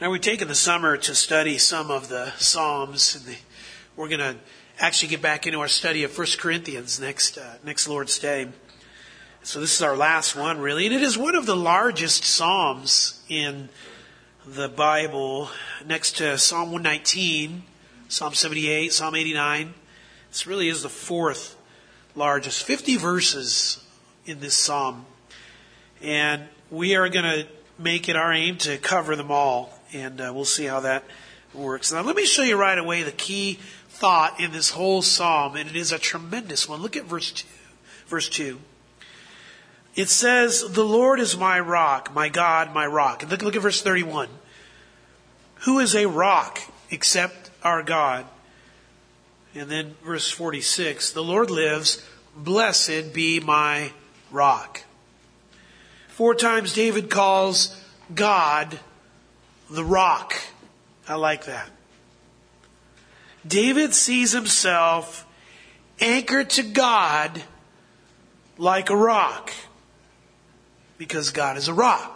Now, we've taken the summer to study some of the Psalms. And we're going to actually get back into our study of 1 Corinthians next Lord's Day. So this is our last one, really. And it is one of the largest Psalms in the Bible, next to Psalm 119, Psalm 78, Psalm 89. This really is the fourth largest. 50 verses in this Psalm. And we are going to make it our aim to cover them all. And we'll see how that works. Now, let me show you right away the key thought in this whole Psalm. And it is a tremendous one. Look at verse 2. Verse 2. It says, "The Lord is my rock, my God, my rock." And look at verse 31. "Who is a rock except our God?" And then verse 46. "The Lord lives, blessed be my rock." 4 times David calls God the rock. I like that. David sees himself anchored to God like a rock, because God is a rock.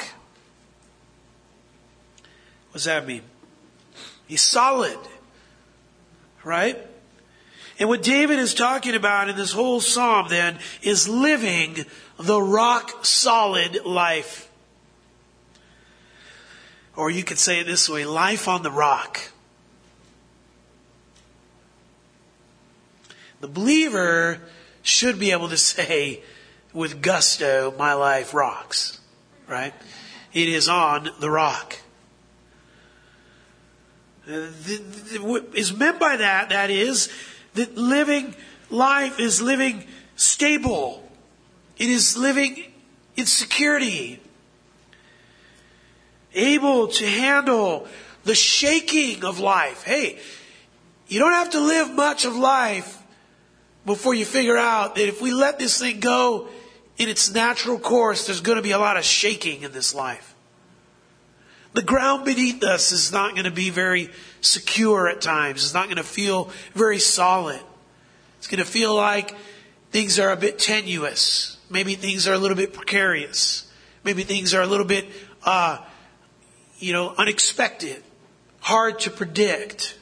What does that mean? He's solid, right? And what David is talking about in this whole psalm then is living the rock solid life. Or you could say it this way, life on the rock. The believer should be able to say with gusto, "My life rocks," right? It is on the rock. What is meant by that is that living life is living stable. It is living in security. Able to handle the shaking of life. Hey, you don't have to live much of life before you figure out that if we let this thing go in its natural course, there's going to be a lot of shaking in this life. The ground beneath us is not going to be very secure at times. It's not going to feel very solid. It's going to feel like things are a bit tenuous. Maybe things are a little bit precarious. Maybe things are a little bit, unexpected. Hard to predict.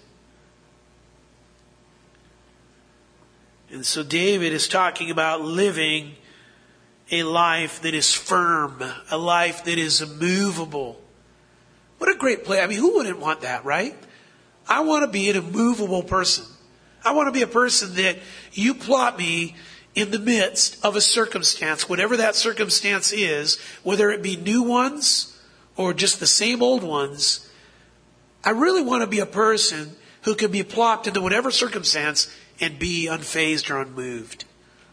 And so David is talking about living a life that is firm, a life that is immovable. What a great place. I mean, who wouldn't want that, right? I want to be an immovable person. I want to be a person that you plot me in the midst of a circumstance, whatever that circumstance is, whether it be new ones or just the same old ones. I really want to be a person who can be plopped into whatever circumstance and be unfazed or unmoved.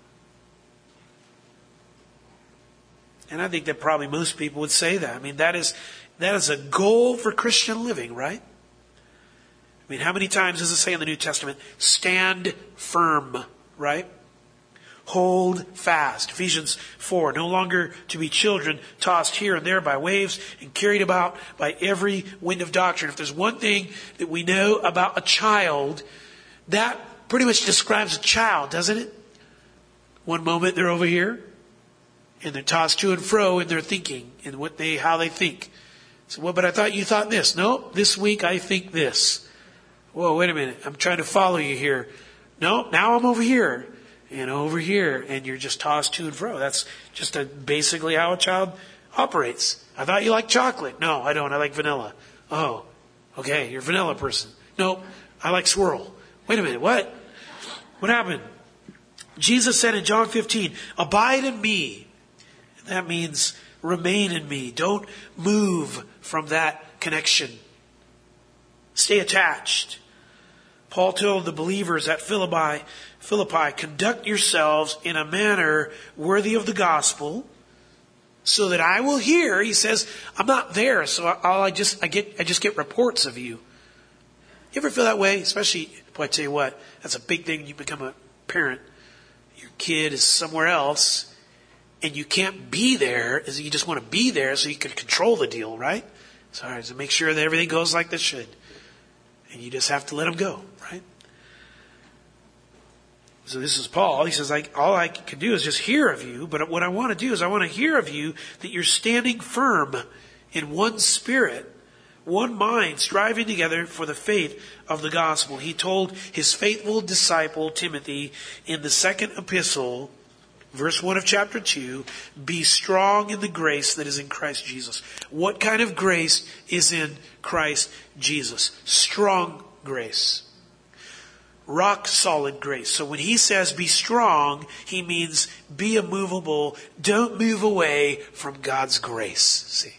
And I think that probably most people would say that. I mean, that is a goal for Christian living, right? I mean, how many times does it say in the New Testament, stand firm, right? Hold fast. Ephesians 4, no longer to be children tossed here and there by waves and carried about by every wind of doctrine. If there's one thing that we know about a child, that pretty much describes a child, doesn't it? One moment they're over here and they're tossed to and fro in their thinking and how they think. So, well, but I thought you thought this. No, this week I think this. Whoa, wait a minute. I'm trying to follow you here. No, now I'm over here. And over here, and you're just tossed to and fro. That's just basically how a child operates. I thought you liked chocolate. No, I don't. I like vanilla. Oh, okay, you're a vanilla person. Nope, I like swirl. Wait a minute, what? What happened? Jesus said in John 15, "Abide in me." That means remain in me. Don't move from that connection. Stay attached. Paul told the believers at Philippi, "Conduct yourselves in a manner worthy of the gospel, so that I will hear." He says, "I'm not there, so I just get reports of you." You ever feel that way? Especially, boy, I tell you what, that's a big thing when you become a parent. Your kid is somewhere else, and you can't be there, you just want to be there so you can control the deal, right? So make sure that everything goes like this should. And you just have to let them go, right? So this is Paul. He says, all I can do is just hear of you. But what I want to do is I want to hear of you that you're standing firm in one spirit, one mind, striving together for the faith of the gospel. He told his faithful disciple Timothy in the second epistle, verse 1 of chapter 2, be strong in the grace that is in Christ Jesus. What kind of grace is in Christ Jesus? Strong grace. Rock solid grace. So when he says be strong, he means be immovable. Don't move away from God's grace. See?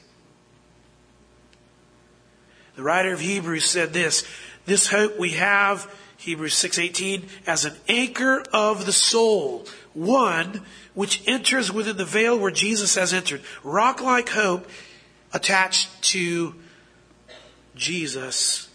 The writer of Hebrews said this hope we have, Hebrews 6:18, as an anchor of the soul, one which enters within the veil where Jesus has entered. Rock-like hope attached to Jesus,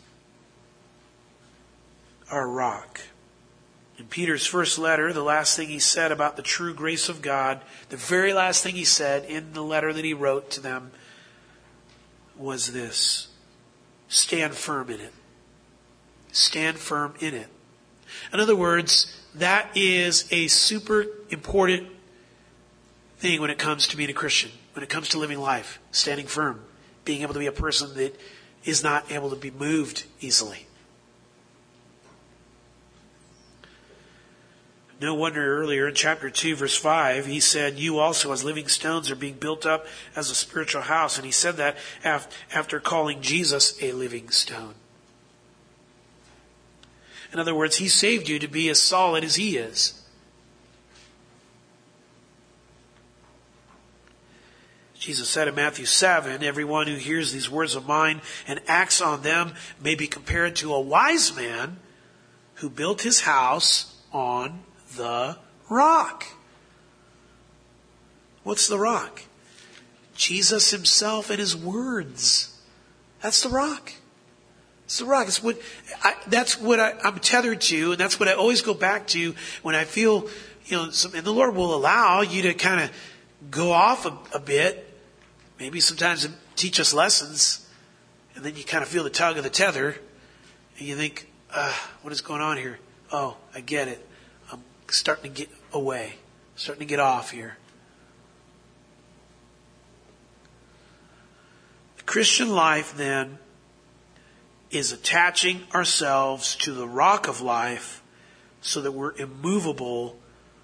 our rock. In Peter's first letter, the last thing he said about the true grace of God, the very last thing he said in the letter that he wrote to them was this: stand firm in it. Stand firm in it. In other words, that is a super important thing when it comes to being a Christian, when it comes to living life. Standing firm. Being able to be a person that is not able to be moved easily. No wonder earlier in chapter 2, verse 5, he said, you also as living stones are being built up as a spiritual house. And he said that after calling Jesus a living stone. In other words, he saved you to be as solid as he is. Jesus said in Matthew 7, everyone who hears these words of mine and acts on them may be compared to a wise man who built his house on the rock. What's the rock? Jesus himself and his words. That's the rock. It's the rock. That's what I'm tethered to, and that's what I always go back to when I feel, and the Lord will allow you to kind of go off a bit, maybe sometimes teach us lessons, and then you kind of feel the tug of the tether, and you think, what is going on here? Oh, I get it. I'm starting to get away, starting to get off here. The Christian life, then, is attaching ourselves to the rock of life so that we're immovable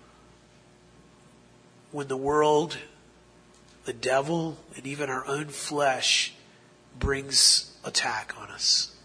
when the world, the devil, and even our own flesh brings attack on us.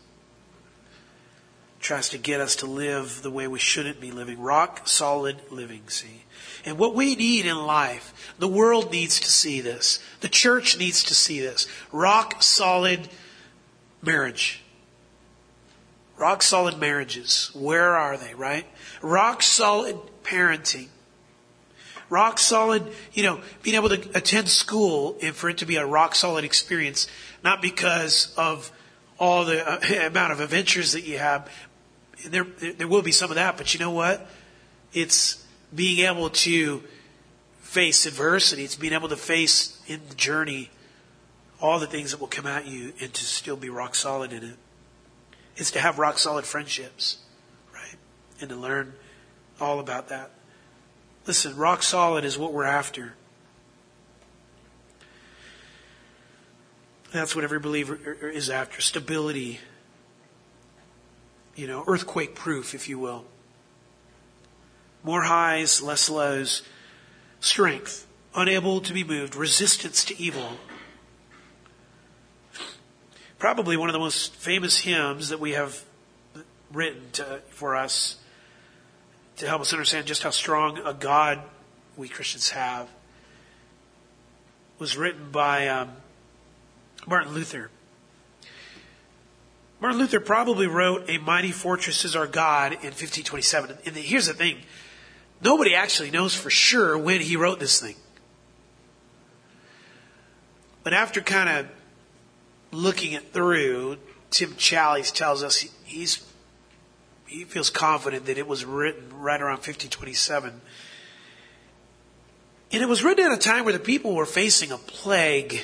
Tries to get us to live the way we shouldn't be living. Rock solid living, see. And what we need in life, the world needs to see this. The church needs to see this. Rock solid marriage. Rock solid marriages. Where are they, right? Rock solid parenting. Rock solid, being able to attend school and for it to be a rock solid experience. Not because of all the amount of adventures that you have. There will be some of that, but you know what? It's being able to face adversity. It's being able to face in the journey all the things that will come at you and to still be rock solid in it. It's to have rock solid friendships, right? And to learn all about that. Listen, rock solid is what we're after. That's what every believer is after. Stability. Earthquake proof, if you will. More highs, less lows. Strength. Unable to be moved. Resistance to evil. Probably one of the most famous hymns that we have written for us to help us understand just how strong a God we Christians have was written by Martin Luther. Martin Luther probably wrote "A Mighty Fortress is Our God" in 1527. And here's the thing. Nobody actually knows for sure when he wrote this thing. But after kind of looking it through, Tim Challies tells us he feels confident that it was written right around 1527. And it was written at a time where the people were facing a plague.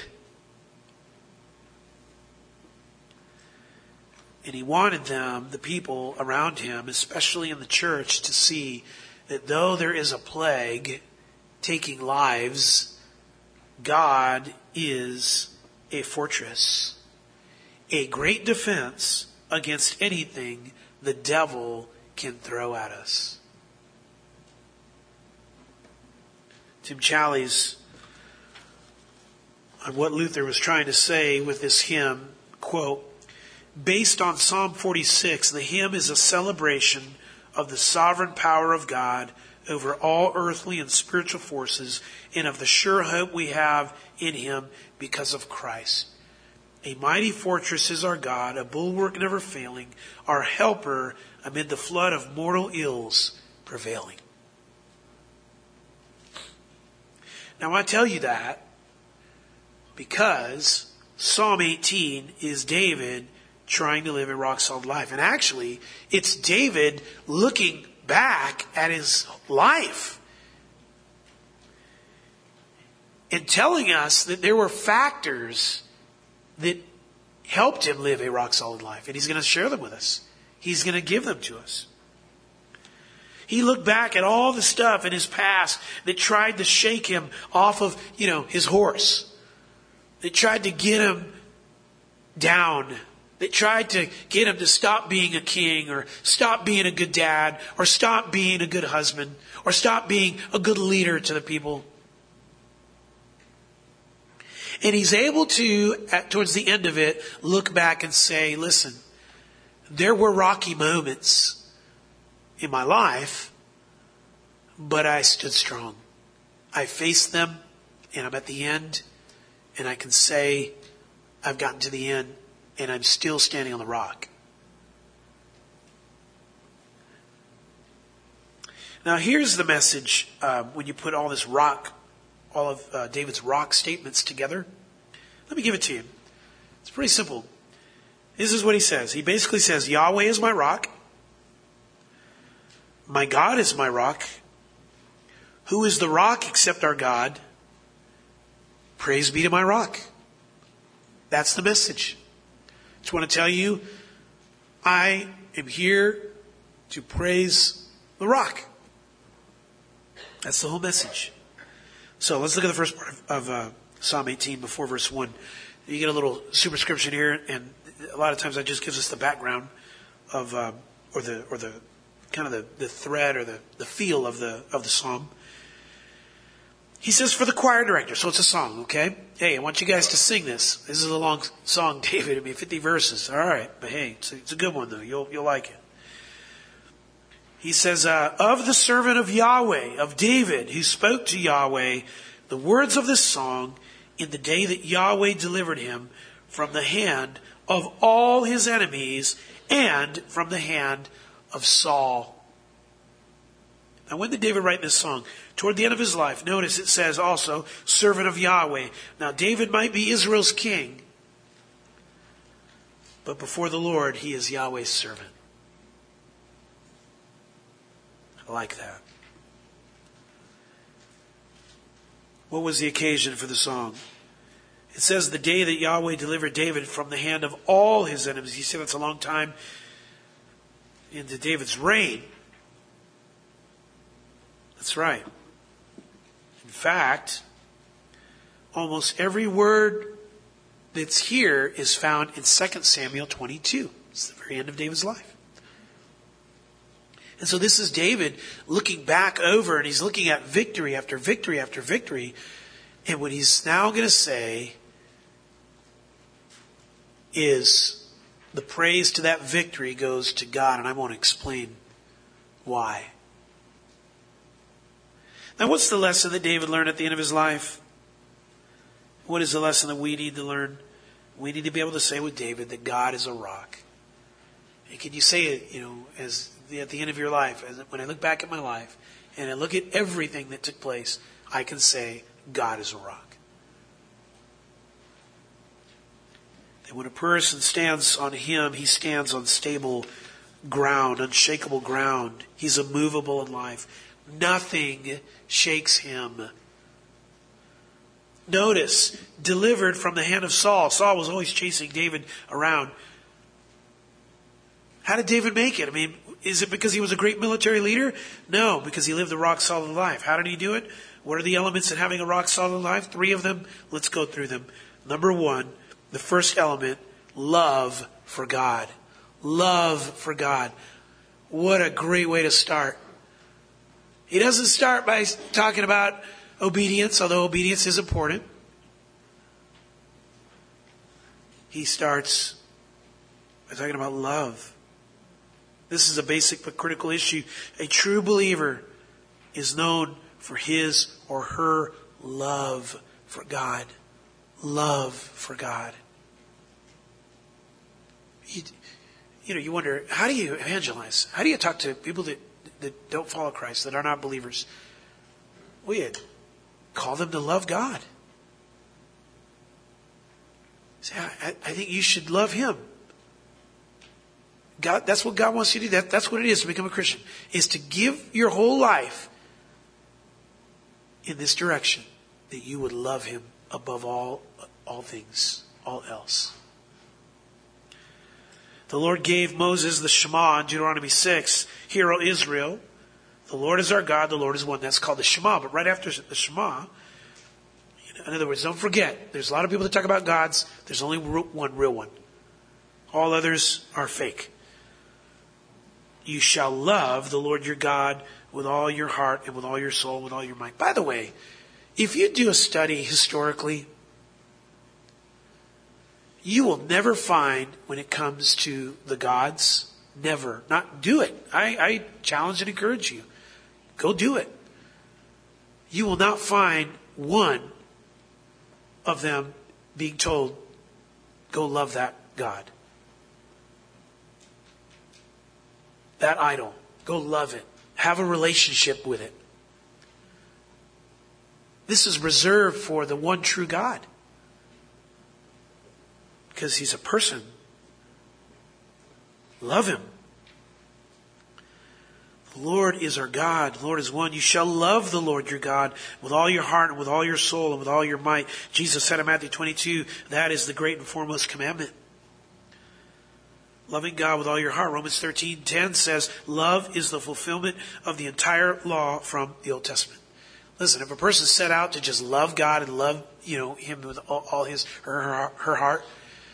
And he wanted them, the people around him, especially in the church, to see that though there is a plague taking lives, God is a fortress. a great defense against anything the devil can throw at us. Tim Challies, on what Luther was trying to say with this hymn, quote, based on Psalm 46, the hymn is a celebration of the sovereign power of God over all earthly and spiritual forces and of the sure hope we have in Him because of Christ. A mighty fortress is our God, a bulwark never failing, our helper amid the flood of mortal ills prevailing. Now I tell you that because Psalm 18 is David trying to live a rock-solid life. And actually, it's David looking back at his life and telling us that there were factors that helped him live a rock-solid life. And he's going to share them with us. He's going to give them to us. He looked back at all the stuff in his past that tried to shake him off of, his horse. That tried to get him down. That tried to get him to stop being a king, or stop being a good dad, or stop being a good husband, or stop being a good leader to the people. And he's able to, towards the end of it, look back and say, listen, there were rocky moments in my life, but I stood strong. I faced them, and I'm at the end, and I can say I've gotten to the end, and I'm still standing on the rock. Now here's the message when you put all this rock, all of David's rock statements together. Let me give it to you. It's pretty simple. This is what he says. He basically says, Yahweh is my rock. My God is my rock. Who is the rock except our God? Praise be to my rock. That's the message. I just want to tell you, I am here to praise the rock. That's the whole message. So let's look at the first part of Psalm 18 before verse 1. You get a little superscription here, and a lot of times that just gives us the background of, or the kind of the thread or the feel of the psalm. He says for the choir director, so it's a song, okay? Hey, I want you guys to sing this. This is a long song, David. 50 verses. All right, but hey, it's a good one though. You'll like it. He says, of the servant of Yahweh, of David, who spoke to Yahweh, the words of this song in the day that Yahweh delivered him from the hand of all his enemies and from the hand of Saul. Now, when did David write this song? Toward the end of his life. Notice it says also, servant of Yahweh. Now, David might be Israel's king, but before the Lord, he is Yahweh's servant. I like that. What was the occasion for the song? It says the day that Yahweh delivered David from the hand of all his enemies. You see, that's a long time into David's reign. That's right. In fact, almost every word that's here is found in 2 Samuel 22. It's the very end of David's life. And so this is David looking back over, and he's looking at victory after victory after victory. And what he's now going to say is the praise to that victory goes to God. And I want to explain why. Now, what's the lesson that David learned at the end of his life? What is the lesson that we need to learn? We need to be able to say with David that God is a rock. And can you say it, as at the end of your life, when I look back at my life and I look at everything that took place, I can say God is a rock. And when a person stands on Him, he stands on stable ground, unshakable ground. He's immovable in life. Nothing shakes him. Notice, delivered from the hand of Saul. Saul was always chasing David around. How did David make it? Is it because he was a great military leader? No, because he lived a rock-solid life. How did he do it? What are the elements in having a rock-solid life? 3 of them. Let's go through them. Number 1, the first element, love for God. Love for God. What a great way to start. He doesn't start by talking about obedience, although obedience is important. He starts by talking about love. This is a basic but critical issue. A true believer is known for his or her love for God. Love for God. You wonder, how do you evangelize? How do you talk to people that don't follow Christ, that are not believers? Well, you call them to love God. Say, I think you should love Him. God, that's what God wants you to do. That's what it is to become a Christian, is to give your whole life in this direction, that you would love Him above all things, all else. The Lord gave Moses the Shema in Deuteronomy 6. Hear, O Israel, the Lord is our God, the Lord is one. That's called the Shema. But right after the Shema, in other words, don't forget, there's a lot of people that talk about gods. There's only one real one. All others are fake. You shall love the Lord your God with all your heart and with all your soul and with all your might. By the way, if you do a study historically, you will never find, when it comes to the gods, never, not do it. I challenge and encourage you. Go do it. You will not find one of them being told, go love that God. That idol. Go love it. Have a relationship with it. This is reserved for the one true God. Because He's a person. Love Him. The Lord is our God. The Lord is one. You shall love the Lord your God with all your heart and with all your soul and with all your might. Jesus said in Matthew 22, that is the great and foremost commandment. Loving God with all your heart. Romans 13:10 says, love is the fulfillment of the entire law from the Old Testament. Listen, if a person set out to just love God and love, Him with all his, her heart,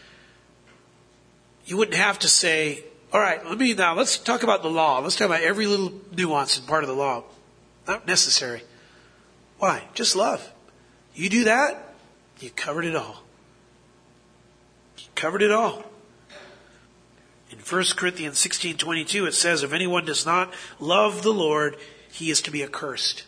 you wouldn't have to say, all right, let's talk about the law. Let's talk about every little nuance and part of the law. Not necessary. Why? Just love. You do that, you covered it all. You covered it all. In 1 Corinthians 16:22, it says, if anyone does not love the Lord, he is to be accursed.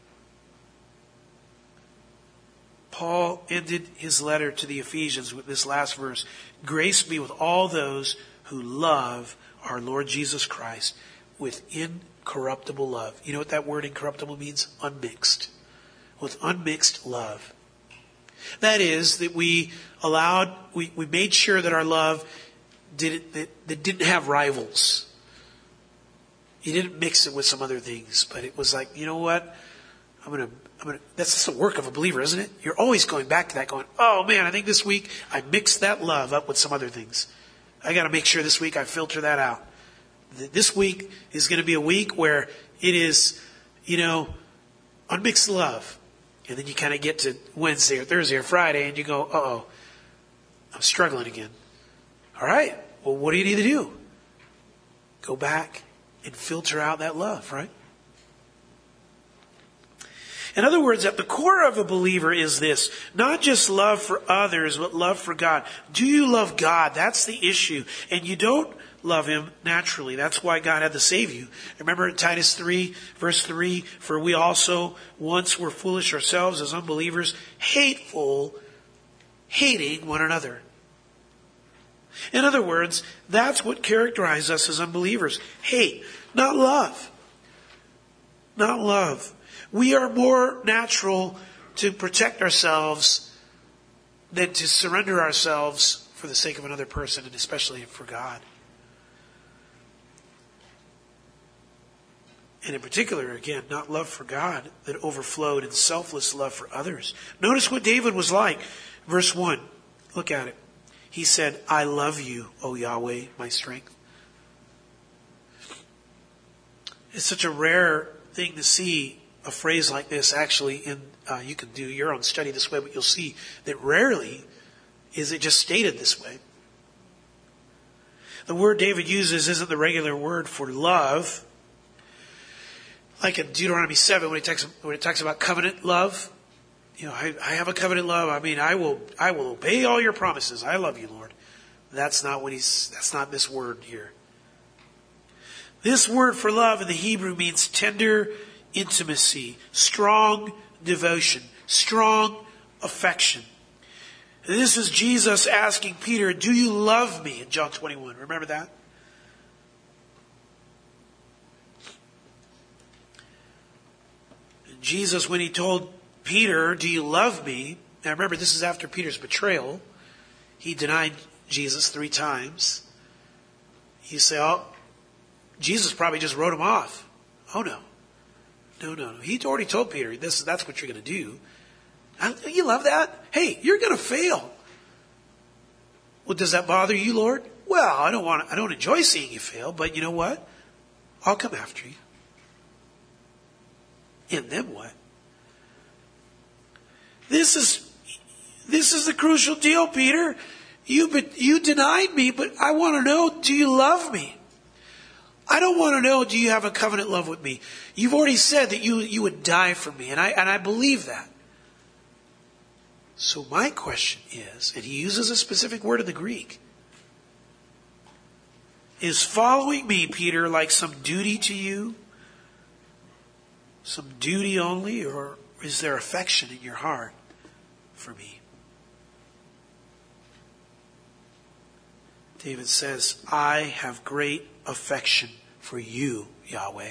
Paul ended his letter to the Ephesians with this last verse. Grace be with all those who love our Lord Jesus Christ with incorruptible love. You know what that word incorruptible means? Unmixed. With unmixed love. That is, that we made sure that our love that didn't have rivals. You didn't mix it with some other things, but it was like, you know what? That's the work of a believer, isn't it? You're always going back to that, going, oh man, I think this week I mixed that love up with some other things. I got to make sure this week I filter that out. This week is going to be a week where it is, unmixed love. And then you kind of get to Wednesday or Thursday or Friday and you go, uh-oh, I'm struggling again. All right, well, what do you need to do? Go back and filter out that love, right? In other words, at the core of a believer is this, not just love for others, but love for God. Do you love God? That's the issue. And you don't love Him naturally. That's why God had to save you. Remember in Titus 3, verse 3, for we also once were foolish ourselves as unbelievers, hating one another. In other words, that's what characterizes us as unbelievers. Hate, not love. Not love. We are more natural to protect ourselves than to surrender ourselves for the sake of another person, and especially for God. And in particular, again, not love for God that overflowed in selfless love for others. Notice what David was like. Verse 1, look at it. He said, I love you, O Yahweh, my strength. It's such a rare thing to see a phrase like this actually in, you can do your own study this way, but you'll see that rarely is it just stated this way. The word David uses isn't the regular word for love. Like in Deuteronomy 7 when it talks about covenant love. I have a covenant love. I mean, I will obey all your promises. I love you, Lord. That's not this word here. This word for love in the Hebrew means tender intimacy, strong devotion, strong affection. And this is Jesus asking Peter, do you love me? In John 21. Remember that? And Jesus, when he told Peter, do you love me? Now remember, this is after Peter's betrayal. He denied Jesus 3 times. You say, Jesus probably just wrote him off. Oh no. No. He already told Peter, that's what you're going to do. You love that? Hey, you're going to fail. Well, does that bother you, Lord? Well, I don't enjoy seeing you fail, but you know what? I'll come after you. And then what? This is the crucial deal, Peter. You denied me, but I want to know, do you love me? I don't want to know, do you have a covenant love with me? You've already said that you would die for me, and I believe that. So my question is, and he uses a specific word in the Greek, is following me, Peter, like some duty to you? Some duty only, or is there affection in your heart for me? David says, I have great affection for you, Yahweh.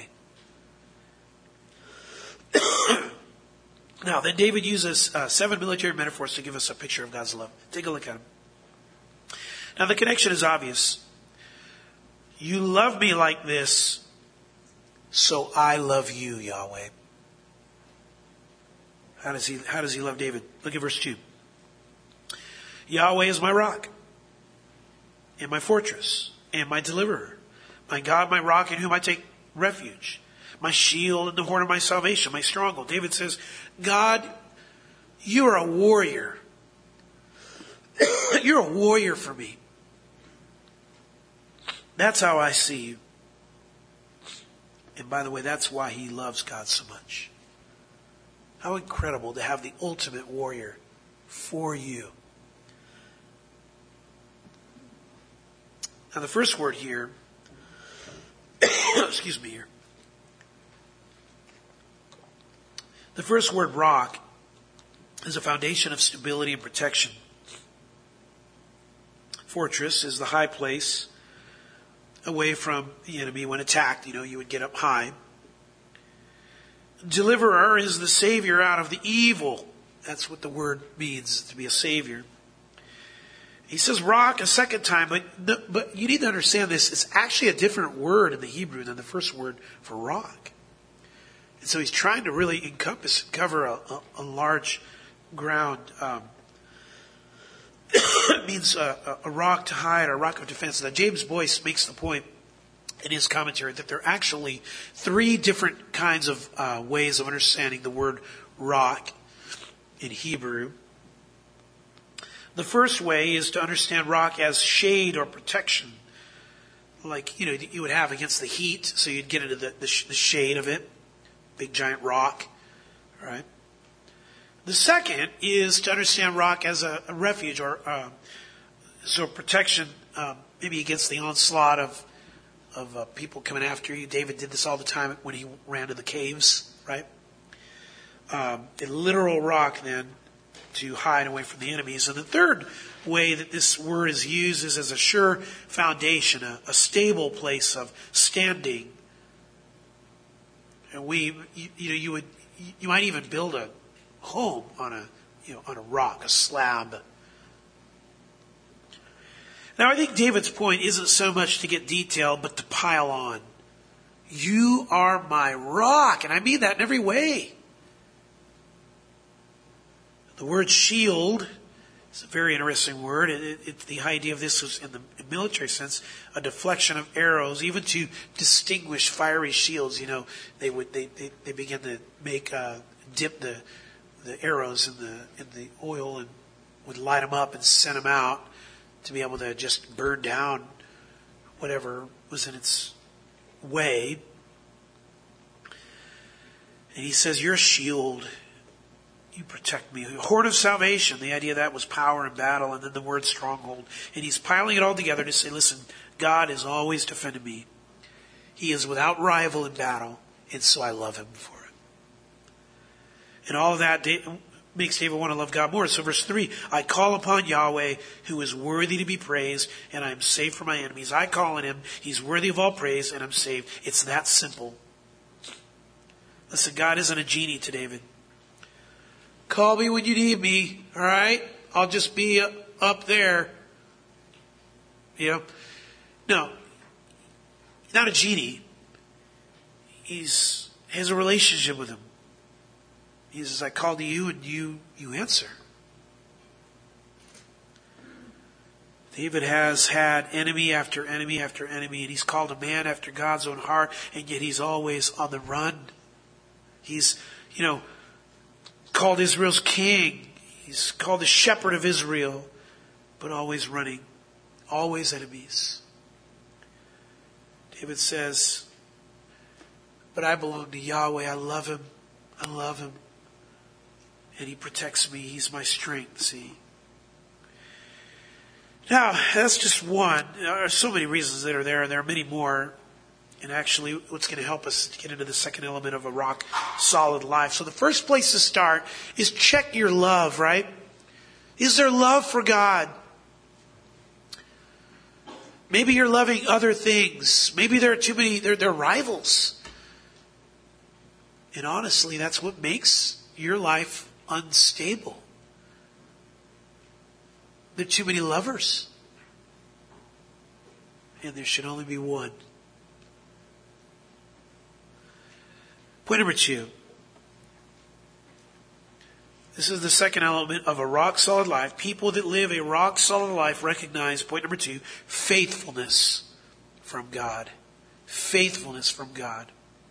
Now, then David uses 7 military metaphors to give us a picture of God's love. Take a look at them. Now, the connection is obvious. You love me like this, so I love you, Yahweh. How does he love David? Look at verse 2. Yahweh is my rock, and my fortress, and my deliverer, my God, my rock, in whom I take refuge, my shield and the horn of my salvation, my stronghold. David says, God, you are a warrior. You're a warrior for me. That's how I see you. And by the way, that's why he loves God so much. How incredible to have the ultimate warrior for you. Now the first word here, excuse me here. The first word, rock, is a foundation of stability and protection. Fortress is the high place away from the enemy when attacked. You would get up high. Deliverer is the savior out of the evil. That's what the word means, to be a savior. He says rock a second time, but you need to understand this. It's actually a different word in the Hebrew than the first word for rock. And so he's trying to really cover a large ground. It means a rock to hide, a rock of defense. Now, James Boyce makes the point in his commentary that there are actually 3 different kinds of ways of understanding the word rock in Hebrew. The first way is to understand rock as shade or protection, like you would have against the heat, so you'd get into the shade of it, big giant rock, right? The second is to understand rock as a refuge or so protection, maybe against the onslaught of people coming after you. David did this all the time when he ran to the caves, right? A literal rock then to hide away from the enemies. And the third way that this word is used is as a sure foundation, a stable place of standing. And you might even build a home on a rock, a slab. Now, I think David's point isn't so much to get detailed, but to pile on. You are my rock, and I mean that in every way. The word shield is a very interesting word. The idea of this was, in the military sense, a deflection of arrows, even to distinguish fiery shields. They began to make dip the arrows in the oil and would light them up and send them out to be able to just burn down whatever was in its way. And he says, you're a shield. You protect me. A horde of salvation. The idea of that was power in battle, and then the word stronghold. And he's piling it all together to say, listen, God is always defending me. He is without rival in battle, and so I love him for it. And all of that makes David want to love God more. So verse 3, I call upon Yahweh, who is worthy to be praised, and I am saved from my enemies. I call on him. He's worthy of all praise, and I'm saved. It's that simple. Listen, God isn't a genie to David. Call me when you need me, all right? I'll just be up there. You know? No. He's not a genie. He has a relationship with him. He says, I call to you and you answer. David has had enemy after enemy after enemy, and he's called a man after God's own heart, and yet he's always on the run. He's, called Israel's king. He's called the shepherd of Israel, but always running, always enemies. David says, but I belong to Yahweh. I love him. I love him. And he protects me. He's my strength, see. Now, that's just one. There are so many reasons that are there, and there are many more. And actually, what's going to help us to get into the second element of a rock-solid life. So the first place to start is check your love, right? Is there love for God? Maybe you're loving other things. Maybe there are too many, they're rivals. And honestly, that's what makes your life unstable. There are too many lovers. And there should only be one. Point number 2. This is the second element of a rock-solid life. People that live a rock-solid life recognize, point number 2, faithfulness from God. Faithfulness from God.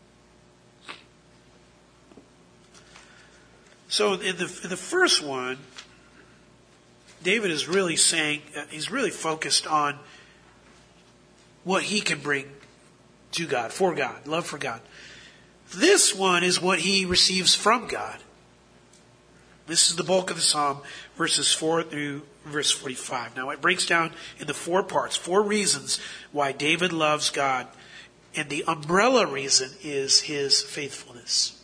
So in the first one, David is really saying, he's really focused on what he can bring to God, for God, love for God. This one is what he receives from God. This is the bulk of the psalm, verses 4 through verse 45. Now it breaks down into 4 parts, 4 reasons why David loves God. And the umbrella reason is his faithfulness.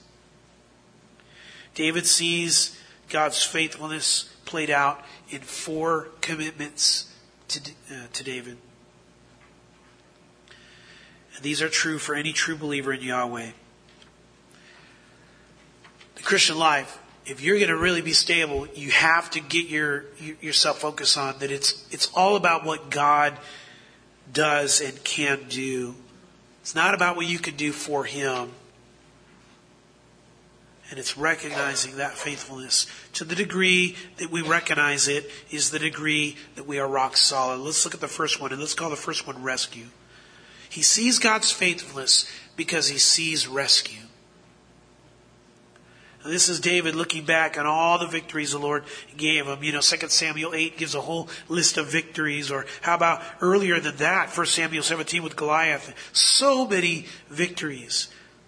David sees God's faithfulness played out in 4 commitments to David. And these are true for any true believer in Yahweh. The Christian life, if you're going to really be stable, you have to get yourself focused on that it's all about what God does and can do. It's not about what you can do for him. And it's recognizing that faithfulness. To the degree that we recognize it is the degree that we are rock solid. Let's look at the first one, and let's call the first one rescue. He sees God's faithfulness because he sees rescue. And this is David looking back on all the victories the Lord gave him. 2 Samuel 8 gives a whole list of victories. Or how about earlier than that, 1 Samuel 17 with Goliath. So many victories.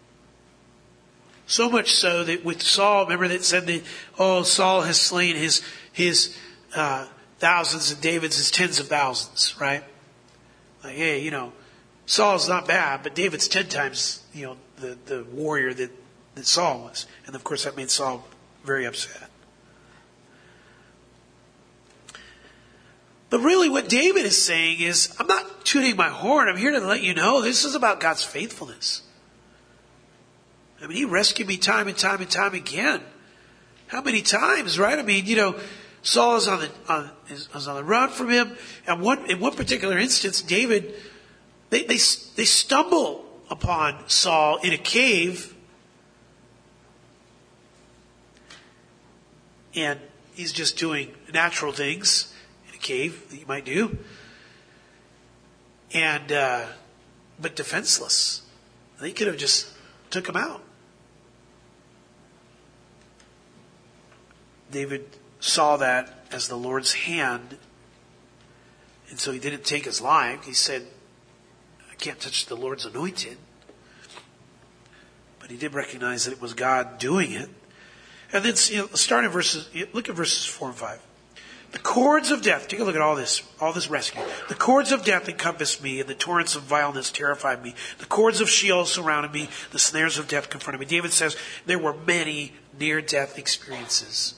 So much so that with Saul, remember that said that, Saul has slain his thousands and David's his tens of thousands, right? Like, hey, Saul's not bad, but David's 10 times, the warrior that Saul was. And of course that made Saul very upset. But really what David is saying is, I'm not tooting my horn. I'm here to let you know this is about God's faithfulness. I mean, he rescued me time and time and time again. How many times, right? I mean, Saul is on the run from him. And in one particular instance, David, they stumble upon Saul in a cave. And he's just doing natural things in a cave that you might do. And, but defenseless. They could have just took him out. David saw that as the Lord's hand. And so he didn't take his life. He said, can't touch the Lord's anointed. But he did recognize that it was God doing it. And then, look at verses 4 and 5. The cords of death, take a look at all this rescue. The cords of death encompassed me, and the torrents of vileness terrified me. The cords of Sheol surrounded me, the snares of death confronted me. David says there were many near-death experiences.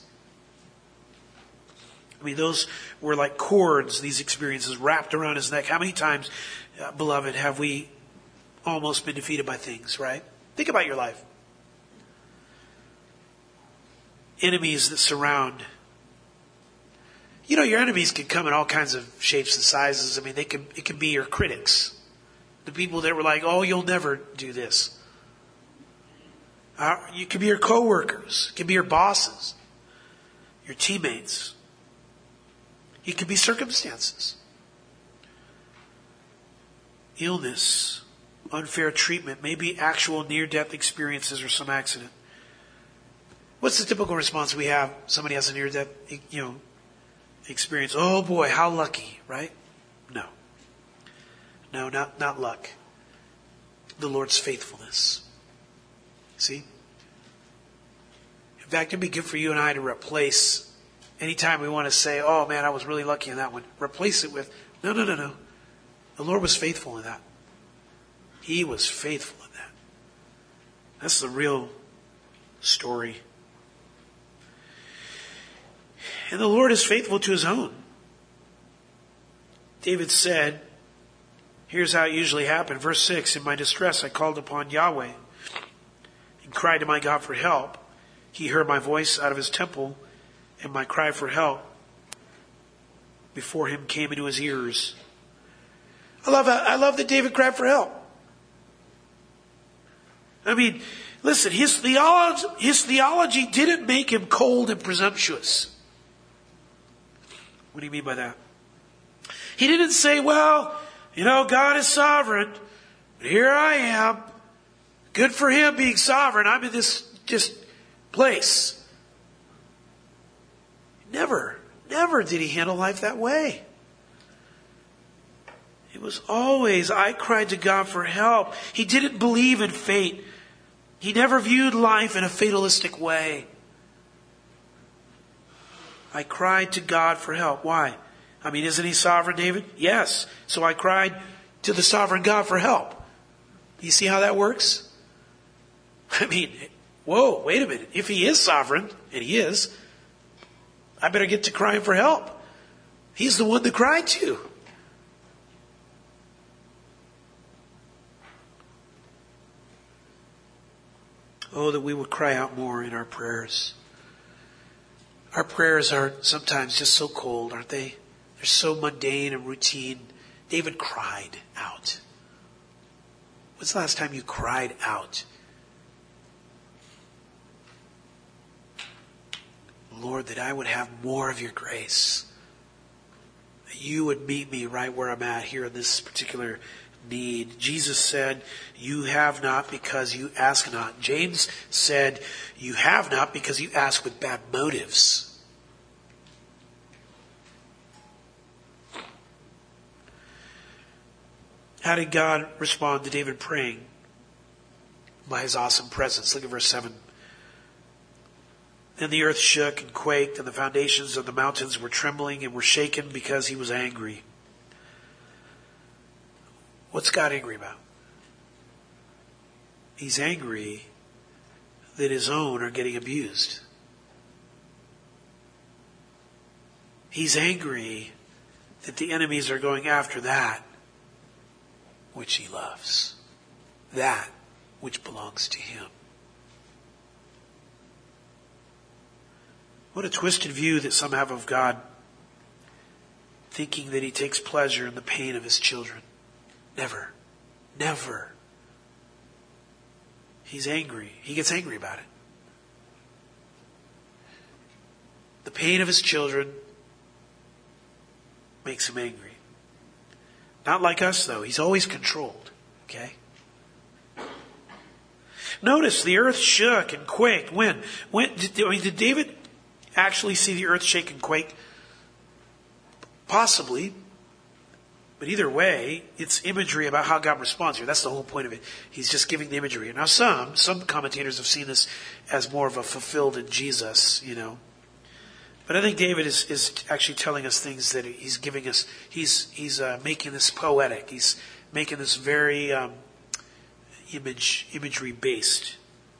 I mean, those were like cords, these experiences wrapped around his neck. How many times, beloved, have we almost been defeated by things, right? Think about your life. Enemies that surround. You know, your enemies can come in all kinds of shapes and sizes. I mean, it can be your critics. The people that were like, oh, you'll never do this. You can be your coworkers. It can be your bosses. Your teammates. It can be circumstances. Illness. Unfair treatment. Maybe actual near-death experiences or some accident. What's the typical response we have? Somebody has a near-death, experience. Oh boy, how lucky, right? No. No, not luck. The Lord's faithfulness. See? In fact, it'd be good for you and I to replace, anytime we want to say, oh man, I was really lucky in that one, replace it with, no. The Lord was faithful in that. He was faithful in that. That's the real story. And the Lord is faithful to his own. David said, here's how it usually happened. Verse 6, in my distress I called upon Yahweh and cried to my God for help. He heard my voice out of his temple, and my cry for help before him came into his ears. I love that David cried for help. I mean, listen, his theology didn't make him cold and presumptuous. What do you mean by that? He didn't say, well, God is sovereign, but here I am. Good for him being sovereign. I'm in this just place. Never did he handle life that way. It was always, I cried to God for help. He didn't believe in fate. He never viewed life in a fatalistic way. I cried to God for help. Why? I mean, isn't he sovereign, David? Yes. So I cried to the sovereign God for help. You see how that works? I mean, whoa, wait a minute. If he is sovereign, and he is, I better get to crying for help. He's the one to cry to. Oh, that we would cry out more in our prayers. Our prayers are sometimes just so cold, aren't they? They're so mundane and routine. David cried out. When's the last time you cried out? Lord, that I would have more of your grace. That you would meet me right where I'm at here in this particular need. Jesus said, you have not because you ask not. James said, you have not because you ask with bad motives. How did God respond to David praying? By his awesome presence. Look at verse 7. Then the earth shook and quaked, and the foundations of the mountains were trembling and were shaken because he was angry. What's God angry about? He's angry that his own are getting abused. He's angry that the enemies are going after that which he loves. That which belongs to him. What a twisted view that some have of God, thinking that he takes pleasure in the pain of his children. Never. Never. He's angry. He gets angry about it. The pain of his children makes him angry. Not like us, though. He's always controlled. Okay? Notice the earth shook and quaked. When? Did David actually see the earth shake and quake? Possibly. But either way, it's imagery about how God responds here. That's the whole point of it. He's just giving the imagery. Now some commentators have seen this as more of a fulfilled in Jesus, But I think David is actually telling us things that he's giving us. He's making this poetic. He's making this very imagery based.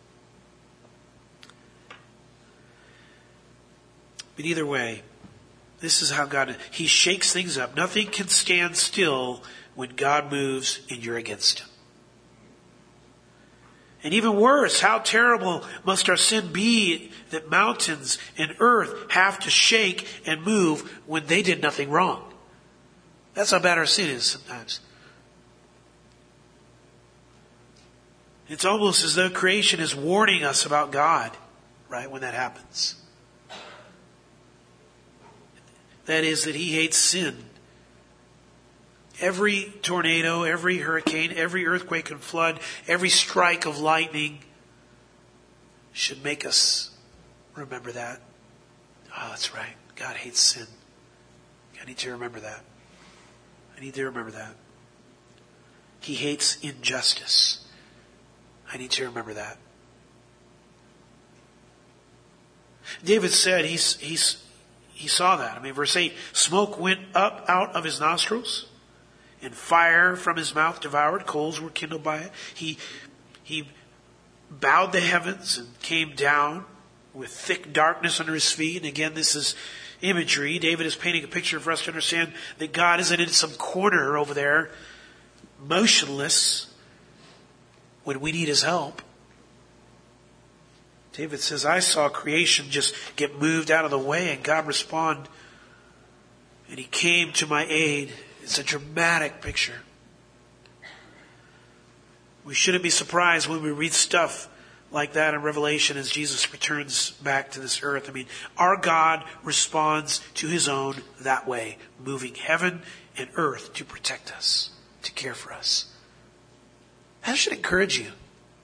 But either way, this is how God, He shakes things up. Nothing can stand still when God moves and you're against Him. And even worse, how terrible must our sin be that mountains and earth have to shake and move when they did nothing wrong. That's how bad our sin is sometimes. It's almost as though creation is warning us about God, right, when that happens. That is, that He hates sin. Every tornado, every hurricane, every earthquake and flood, every strike of lightning should make us remember that. Oh, that's right. God hates sin. I need to remember that. I need to remember that. He hates injustice. I need to remember that. David said he saw that. Verse 8, smoke went up out of his nostrils, and fire from his mouth devoured. Coals were kindled by it. He bowed the heavens and came down with thick darkness under his feet. And again, this is imagery. David is painting a picture for us to understand that God isn't in some corner over there, motionless, when we need His help. David says, I saw creation just get moved out of the way and God respond. And He came to my aid. It's a dramatic picture. We shouldn't be surprised when we read stuff like that in Revelation as Jesus returns back to this earth. Our God responds to His own that way, moving heaven and earth to protect us, to care for us. That should encourage you.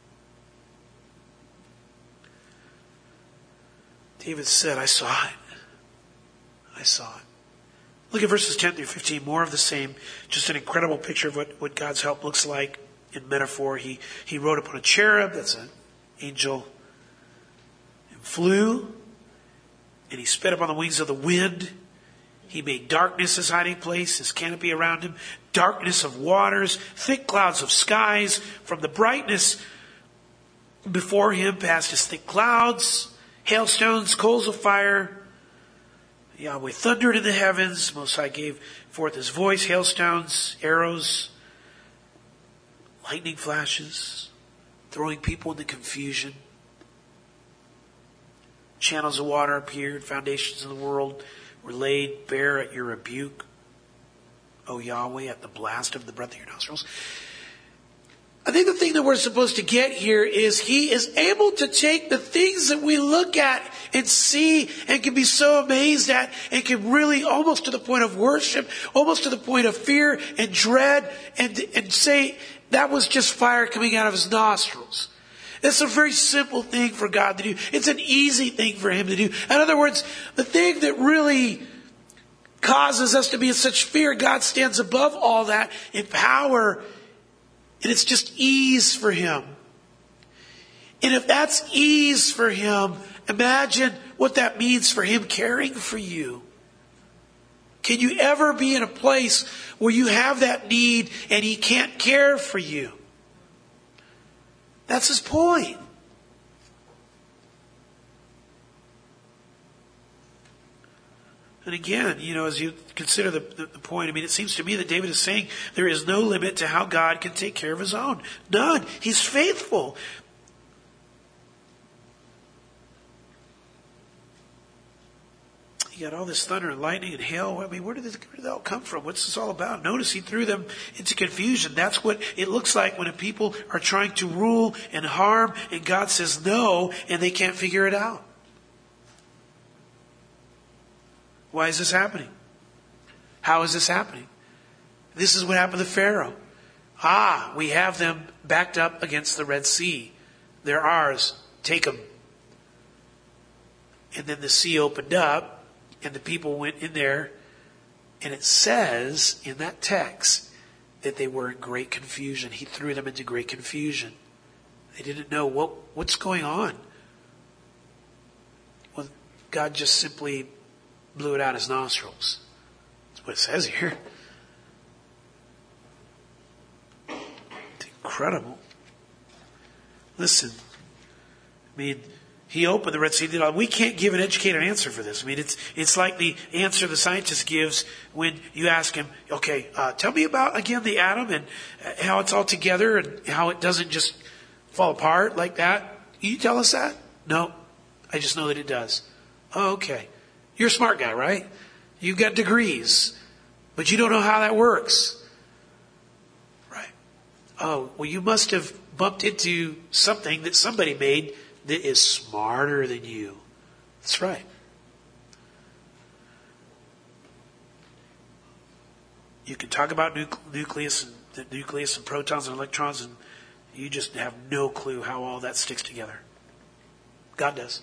David said, I saw it. I saw it. Look at verses 10 through 15, more of the same. Just an incredible picture of what God's help looks like in metaphor. He rode upon a cherub, that's an angel, and flew, and He sped up on the wings of the wind. He made darkness His hiding place, His canopy around Him, darkness of waters, thick clouds of skies. From the brightness before Him passed His thick clouds, hailstones, coals of fire. Yahweh thundered in the heavens. Most High gave forth His voice, hailstones, arrows, lightning flashes, throwing people into confusion. Channels of water appeared. Foundations of the world were laid bare at your rebuke, O Yahweh, at the blast of the breath of your nostrils. I think the thing that we're supposed to get here is He is able to take the things that we look at and see and can be so amazed at and can really almost to the point of worship, almost to the point of fear and dread and say that was just fire coming out of His nostrils. It's a very simple thing for God to do. It's an easy thing for Him to do. In other words, the thing that really causes us to be in such fear, God stands above all that in power. And it's just ease for Him. And if that's ease for Him, imagine what that means for Him caring for you. Can you ever be in a place where you have that need and He can't care for you? That's His point. And again, as you consider the point, it seems to me that David is saying there is no limit to how God can take care of His own. None. He's faithful. You got all this thunder and lightning and hail. Where did it all come from? What's this all about? Notice He threw them into confusion. That's what it looks like when people are trying to rule and harm, and God says no, and they can't figure it out. Why is this happening? How is this happening? This is what happened to Pharaoh. We have them backed up against the Red Sea. They're ours. Take them. And then the sea opened up and the people went in there And it says in that text that they were in great confusion. He threw them into great confusion. They didn't know what's going on. Well, God just simply blew it out his nostrils. That's what it says here. It's incredible. Listen, I mean, he opened the Red Sea. We can't give an educated answer for this. I mean, it's like the answer the scientist gives when you ask him, okay, tell me about, again, the atom and how it's all together and how it doesn't just fall apart like that. You tell us that? No, I just know that it does. Oh, okay. You're a smart guy, right? You've got degrees, but you don't know how that works. Right. Oh, well, you must have bumped into something that somebody made that is smarter than you. That's right. You can talk about nucleus and protons and electrons, and you just have no clue how all that sticks together. God does.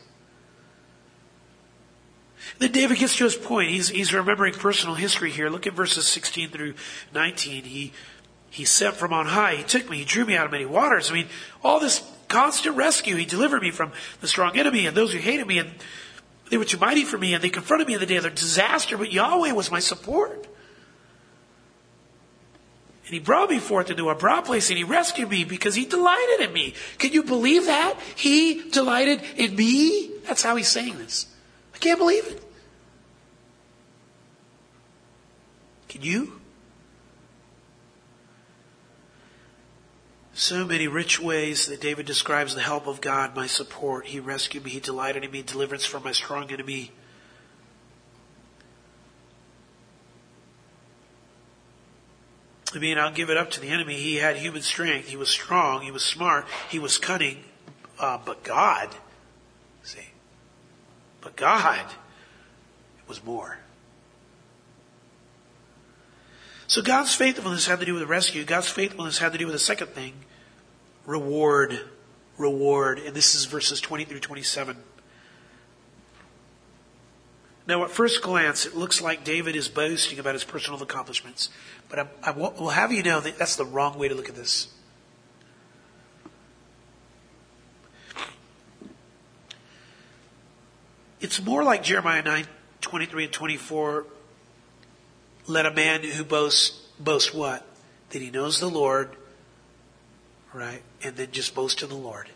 Then David gets to his point. He's remembering personal history here. Look at verses 16 through 19. He sent from on high. He took me. He drew me out of many waters. I mean, all this constant rescue. He delivered me from the strong enemy and those who hated me. And they were too mighty for me. And they confronted me in the day of their disaster. But Yahweh was my support. And he brought me forth into a broad place. And he rescued me because he delighted in me. Can you believe that? He delighted in me? That's how he's saying this. I can't believe it. Can you? So many rich ways that David describes the help of God, my support. He rescued me. He delighted in me. Deliverance from my strong enemy. I mean, I'll give it up to the enemy. He had human strength. He was strong. He was smart. He was cunning. But God, see, but God, it was more. So God's faithfulness had to do with the rescue. God's faithfulness had to do with the second thing. Reward. Reward. And this is verses 20 through 27. Now, at first glance, it looks like David is boasting about his personal accomplishments. But I will have you know that that's the wrong way to look at this. It's more like Jeremiah 9:23 and 24. Let a man who boast what? That he knows the Lord, right? And then just boast in the Lord.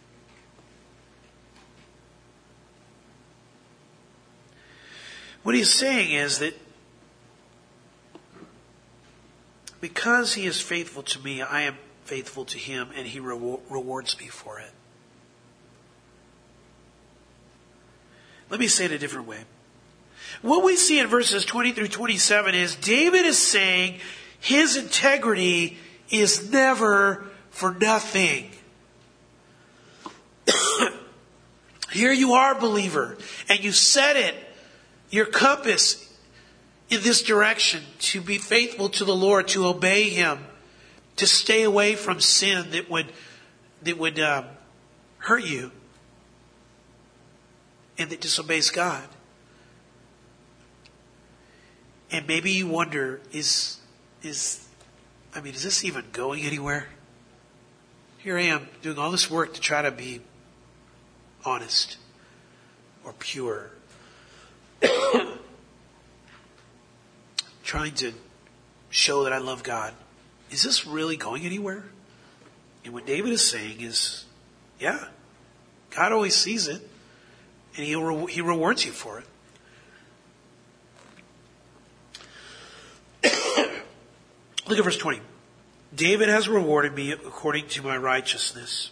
What he's saying is that because he is faithful to me, I am faithful to him, and he rewards me for it. Let me say it a different way. What we see in verses 20 through 27 is David is saying his integrity is never for nothing. Here you are, believer, and you set it, your compass, in this direction to be faithful to the Lord, to obey him, to stay away from sin that would hurt you and that disobeys God. And maybe you wonder, is this even going anywhere? Here I am doing all this work to try to be honest or pure. Trying to show that I love God. Is this really going anywhere? And what David is saying is, yeah, God always sees it, and he rewards you for it. Look at verse 20. David has rewarded me according to my righteousness.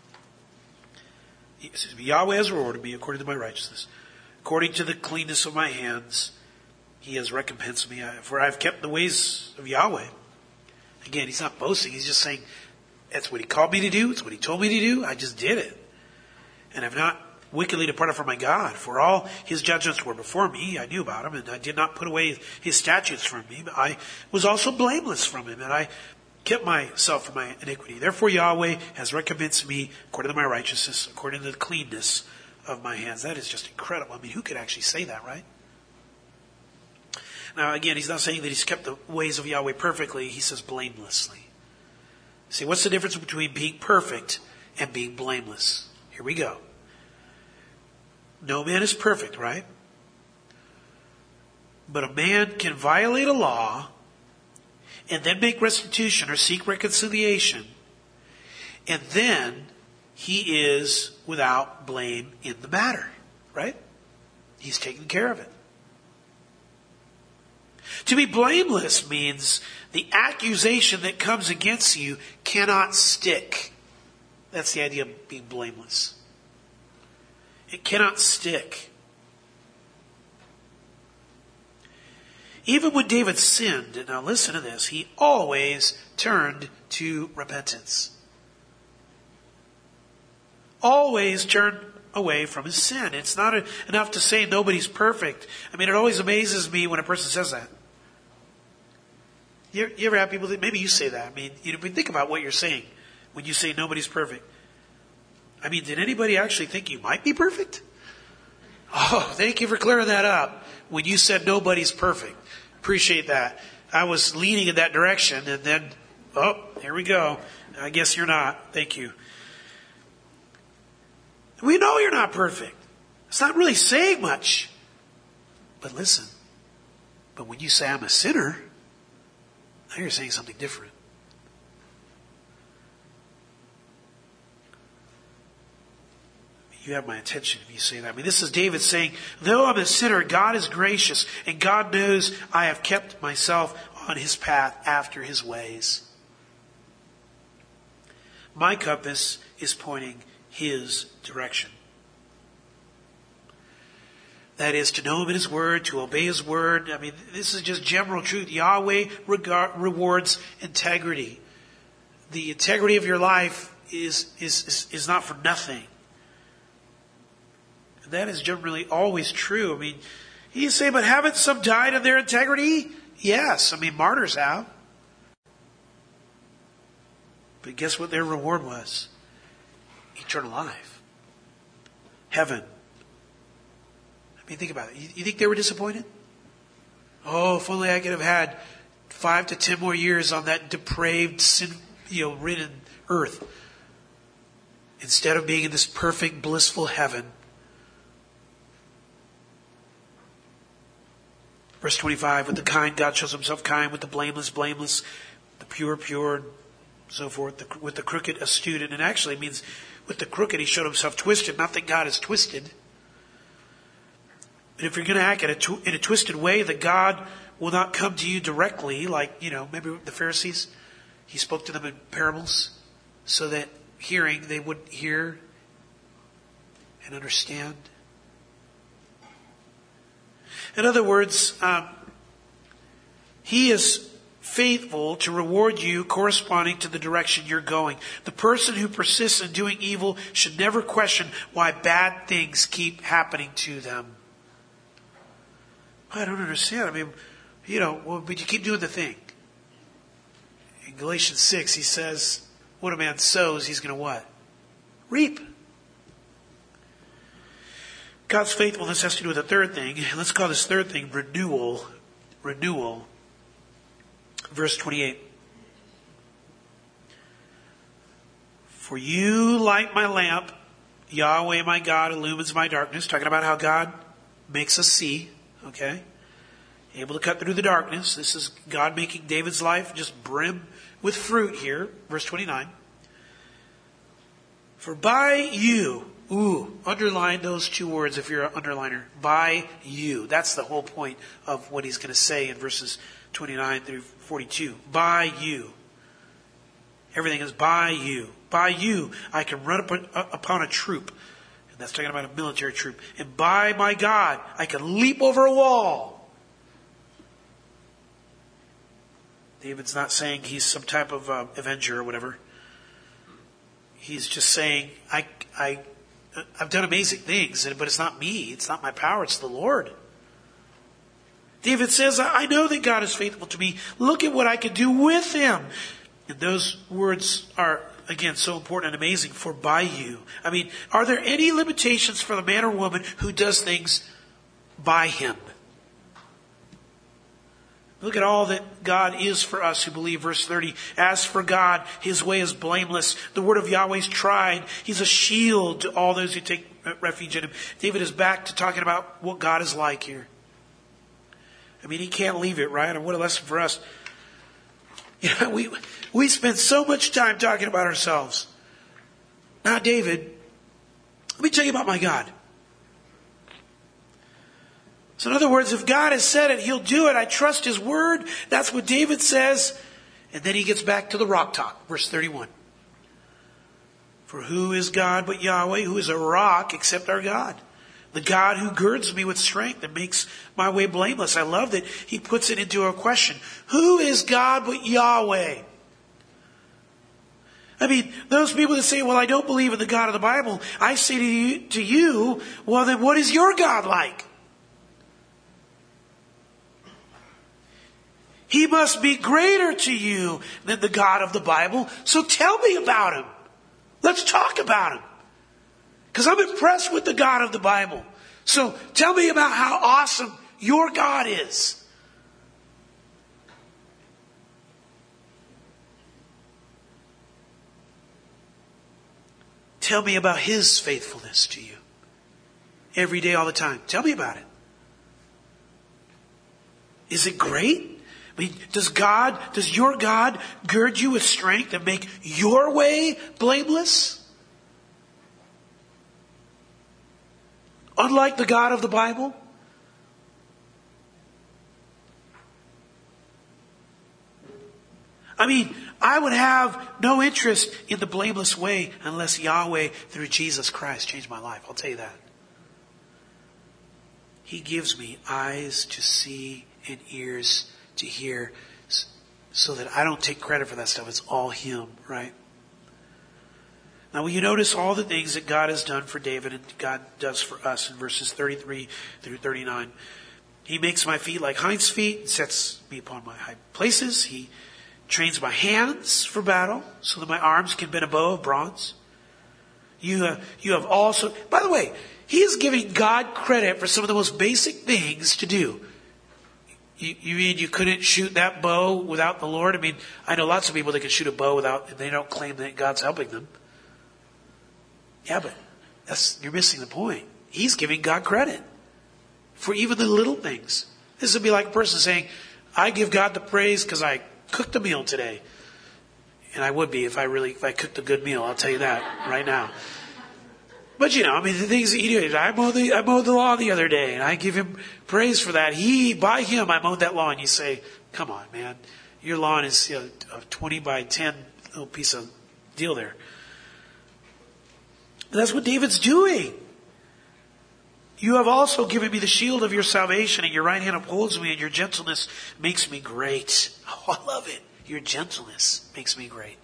Yahweh has rewarded me according to my righteousness. According to the cleanness of my hands, he has recompensed me. For I have kept the ways of Yahweh. Again, he's not boasting. He's just saying, that's what he called me to do. It's what he told me to do. I just did it. And I've not wickedly departed from my God. For all his judgments were before me. I knew about him, and I did not put away his statutes from me. But I was also blameless from him, and I kept myself from my iniquity. Therefore Yahweh has recompensed me according to my righteousness, according to the cleanness of my hands. That is just incredible. I mean, who could actually say that, right? Now, again, he's not saying that he's kept the ways of Yahweh perfectly. He says blamelessly. See, what's the difference between being perfect and being blameless? Here we go. No man is perfect, right? But a man can violate a law and then make restitution or seek reconciliation. And then he is without blame in the matter, right? He's taken care of it. To be blameless means the accusation that comes against you cannot stick. That's the idea of being blameless. It cannot stick. Even when David sinned, and now listen to this, he always turned to repentance. Always turned away from his sin. It's not enough to say nobody's perfect. I mean, it always amazes me when a person says that. You ever have people that, maybe you say that. I mean, think about what you're saying when you say nobody's perfect. I mean, did anybody actually think you might be perfect? Oh, thank you for clearing that up. When you said nobody's perfect. Appreciate that. I was leaning in that direction and then, here we go. I guess you're not. Thank you. We know you're not perfect. It's not really saying much. But listen, but when you say I'm a sinner, now you're saying something different. You have my attention if you say that. I mean, this is David saying, though I'm a sinner, God is gracious, and God knows I have kept myself on his path after his ways. My compass is pointing his direction. That is, to know him in his word, to obey his word. I mean, this is just general truth. Yahweh rewards integrity. The integrity of your life is not for nothing. That is generally always true. I mean, you say, but haven't some died of their integrity? Yes. I mean, martyrs have. But guess what their reward was? Eternal life. Heaven. I mean, think about it. You think they were disappointed? Oh, if only I could have had 5 to 10 more years on that depraved, sin-ridden earth. Instead of being in this perfect, blissful heaven. Verse 25, with the kind, God shows himself kind, with the blameless, blameless, the pure, pure, and so forth. With the crooked, astute. And it actually means with the crooked, he showed himself twisted. Not that God is twisted. And if you're going to act in a twisted way, that God will not come to you directly, like, maybe the Pharisees, he spoke to them in parables, so that hearing, they would hear and understand. In other words, he is faithful to reward you corresponding to the direction you're going. The person who persists in doing evil should never question why bad things keep happening to them. I don't understand. I mean, but you keep doing the thing. In Galatians 6, he says, what a man sows, he's going to what? Reap. God's faithfulness has to do with a third thing. Let's call this third thing renewal. Renewal. Verse 28. For you light my lamp, Yahweh my God illumines my darkness. Talking about how God makes us see. Okay? Able to cut through the darkness. This is God making David's life just brim with fruit here. Verse 29. For by you... underline those two words if you're an underliner. By you. That's the whole point of what he's going to say in verses 29 through 42. By you. Everything is by you. By you, I can run upon a troop. And that's talking about a military troop. And by my God, I can leap over a wall. David's not saying he's some type of avenger or whatever. He's just saying, I've done amazing things, but it's not me. It's not my power. It's the Lord. David says, I know that God is faithful to me. Look at what I can do with him. And those words are, again, so important and amazing. For by you. I mean, are there any limitations for the man or woman who does things by him? Look at all that God is for us who believe. Verse 30, as for God, His way is blameless. The word of Yahweh is tried. He's a shield to all those who take refuge in Him. David is back to talking about what God is like here. I mean, he can't leave it, right? And what a lesson for us. You know, we spend so much time talking about ourselves. Now, David, let me tell you about my God. So in other words, if God has said it, He'll do it. I trust His word. That's what David says. And then he gets back to the rock talk. Verse 31. For who is God but Yahweh? Who is a rock except our God? The God who girds me with strength and makes my way blameless. I love that he puts it into a question. Who is God but Yahweh? I mean, those people that say, well, I don't believe in the God of the Bible. I say to you, well, then what is your God like? He must be greater to you than the God of the Bible. So tell me about Him. Let's talk about Him. Because I'm impressed with the God of the Bible. So tell me about how awesome your God is. Tell me about His faithfulness to you. Every day, all the time. Tell me about it. Is it great? I mean, does your God gird you with strength and make your way blameless? Unlike the God of the Bible? I mean, I would have no interest in the blameless way unless Yahweh, through Jesus Christ, changed my life. I'll tell you that. He gives me eyes to see and ears to hear, so that I don't take credit for that stuff. It's all Him, right? Now, will you notice all the things that God has done for David and God does for us in verses 33 through 39? He makes my feet like hinds' feet and sets me upon my high places. He trains my hands for battle so that my arms can bend a bow of bronze. You have also, by the way, He is giving God credit for some of the most basic things to do. You mean you couldn't shoot that bow without the Lord? I mean, I know lots of people that can shoot a bow without, and they don't claim that God's helping them. Yeah, but you're missing the point. He's giving God credit for even the little things. This would be like a person saying, I give God the praise because I cooked a meal today. And I would be if I cooked a good meal, I'll tell you that right now. But you know, I mean, the things that He did, I mowed the lawn the other day, and I give Him praise for that. By Him, I mowed that lawn. You say, come on, man. Your lawn is a 20 by 10 little piece of deal there. And that's what David's doing. You have also given me the shield of your salvation, and your right hand upholds me, and your gentleness makes me great. Oh, I love it. Your gentleness makes me great.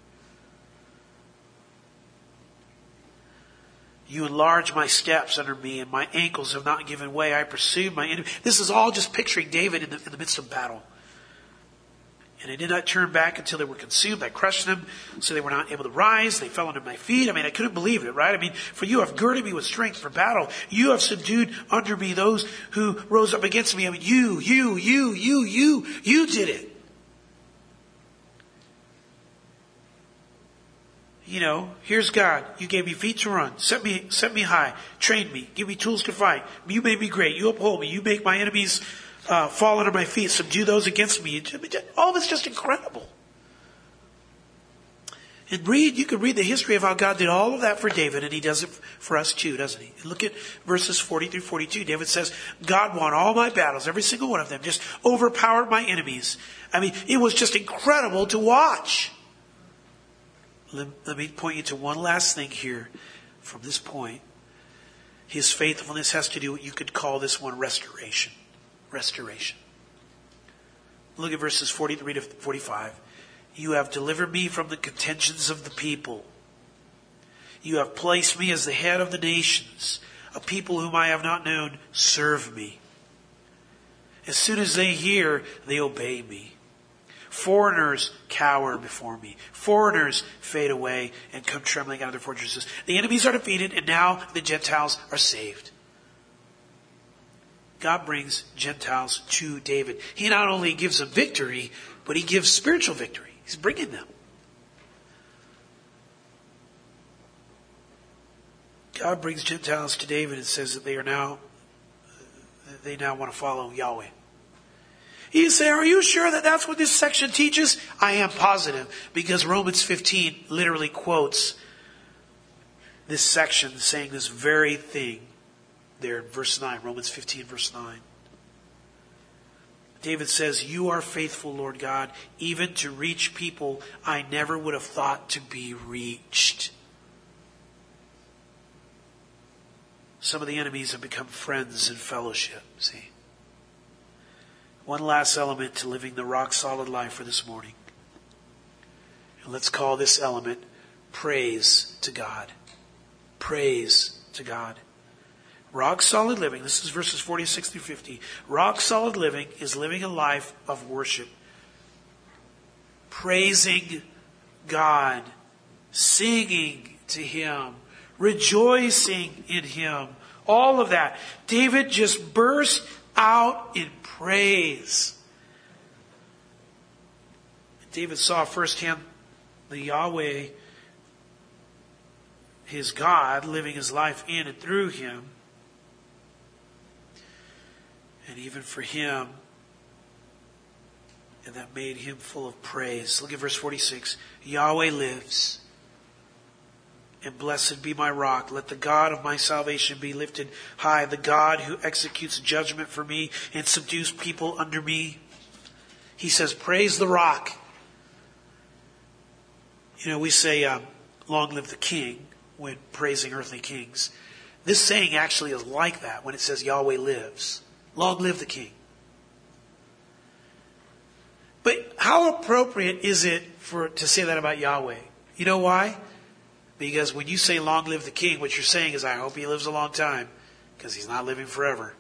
You enlarge my steps under me, and my ankles have not given way. I pursued my enemy. This is all just picturing David in the midst of battle. And I did not turn back until they were consumed. I crushed them, so they were not able to rise. They fell under my feet. I mean, I couldn't believe it, right? I mean, for you have girded me with strength for battle. You have subdued under me those who rose up against me. I mean, you did it. You know, here's God. You gave me feet to run. Set me high. Trained me. Give me tools to fight. You made me great. You uphold me. You make my enemies fall under my feet. Subdue those against me. All of it's just incredible. And you can read the history of how God did all of that for David, and He does it for us too, doesn't He? And look at verses 40 through 42. David says, God won all my battles, every single one of them, just overpowered my enemies. I mean, it was just incredible to watch. Let me point you to one last thing here from this point. His faithfulness has to do what you could call this one restoration. Restoration. Look at verses 43 to 45. You have delivered me from the contentions of the people. You have placed me as the head of the nations. A people whom I have not known serve me. As soon as they hear, they obey me. Foreigners cower before me. Foreigners fade away and come trembling out of their fortresses. The enemies are defeated, and now the Gentiles are saved. God brings Gentiles to David. He not only gives them victory, but he gives spiritual victory. He's bringing them. God brings Gentiles to David and says that they now want to follow Yahweh. You say, are you sure that that's what this section teaches? I am positive, because Romans 15 literally quotes this section saying this very thing there in verse 9, Romans 15, verse 9. David says, you are faithful, Lord God, even to reach people I never would have thought to be reached. Some of the enemies have become friends in fellowship, see. One last element to living the rock-solid life for this morning. And let's call this element praise to God. Praise to God. Rock-solid living, this is verses 46 through 50. Rock-solid living is living a life of worship. Praising God. Singing to Him. Rejoicing in Him. All of that. David just burst out in praise. David saw firsthand the Yahweh, his God, living his life in and through him. And even for him, and that made him full of praise. Look at verse 46. Yahweh lives, and blessed be my rock. Let the God of my salvation be lifted high, the God who executes judgment for me and subdues people under me. He says, praise the rock. You know, we say, long live the king when praising earthly kings. This saying actually is like that when it says Yahweh lives. Long live the king. But how appropriate is it to say that about Yahweh? You know why? Because when you say long live the king, what you're saying is I hope he lives a long time, because he's not living forever.